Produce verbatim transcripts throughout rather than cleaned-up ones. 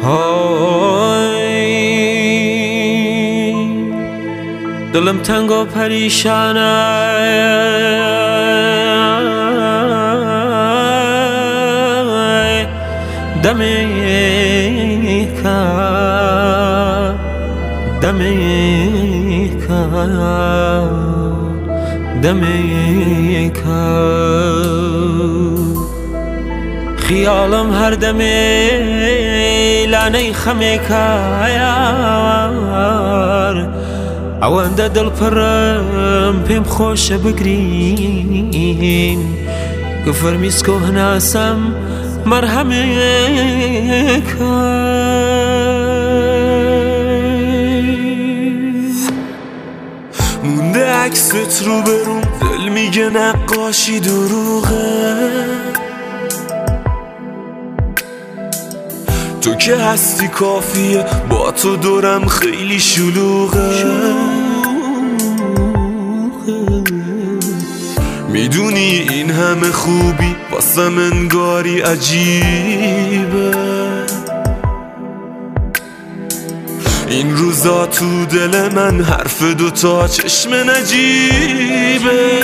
های دلم تنگ و پریشانه دمی کار دمی کار دمی کار خیالم هر دمی لانه خمی کار ئەوەندە دڵپەڕم پێم خۆشە بگرین کە فەرمیسکۆ هەناسەم مەرهەمێکە مونده عکست رو بروم دل میگه نقاشی دروغه تو که هستی کافیه با تو دورم خیلی شلوغه میدونی این همه خوبی واسم انگاری عجیبه این روزا تو دل من حرف دوتا چشم نجیبه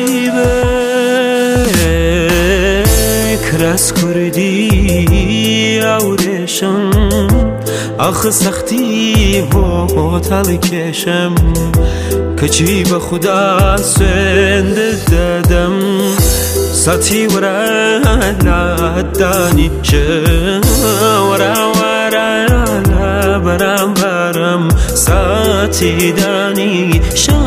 کرس کردی آورشم آخ سختی با تل کشم کچی به خدا سنده دادم ساتی ورا لادانی ورا ورا برام برام ساتی دانی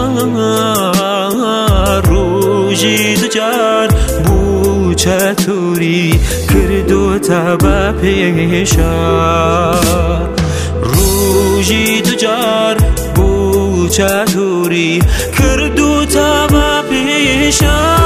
شار روزی دجار چطوری کردو تبا پیشا روژی دجار بو چطوری کردو تبا پیشا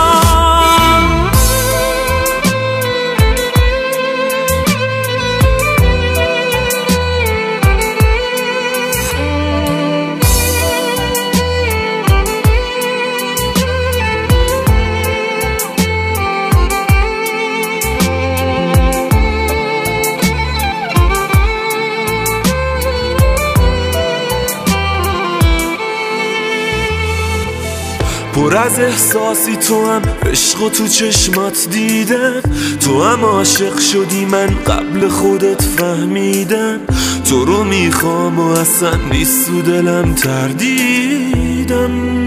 پر از احساسی تو هم عشق و تو چشمات دیدم تو هم عاشق شدی من قبل خودت فهمیدم تو رو میخوام و اصلا نیست تو دلم تردیدم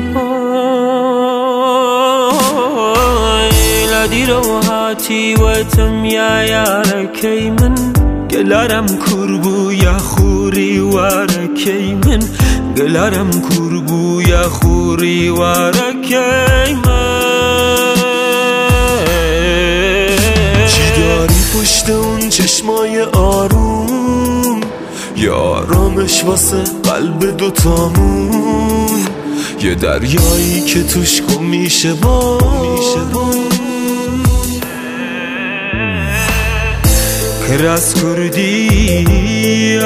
لدی رو هاتی و تم یا یارکی من گلارم کربو یا خوری وارکی من گلارم کربو یا خوری وارکی من چی داری پشت اون چشمای آروم یا آرامش واسه قلب دوتامون یه دریایی که توش گم میشه با کراس کردی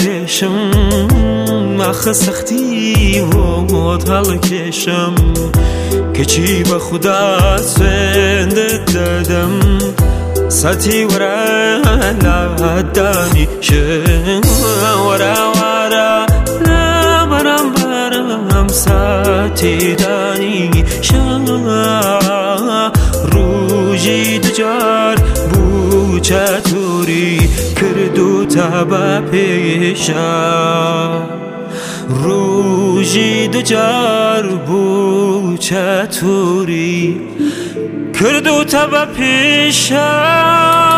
آورشم آخ سختی و تل کشم کچی به خدا سنده دادم ساتی ورا لادانی ورا ورا برام برام ساتی دانی روژی دجار بو چطوری کردو تبا پیشا روژی دجار بو چطوری کردو تبا پیشا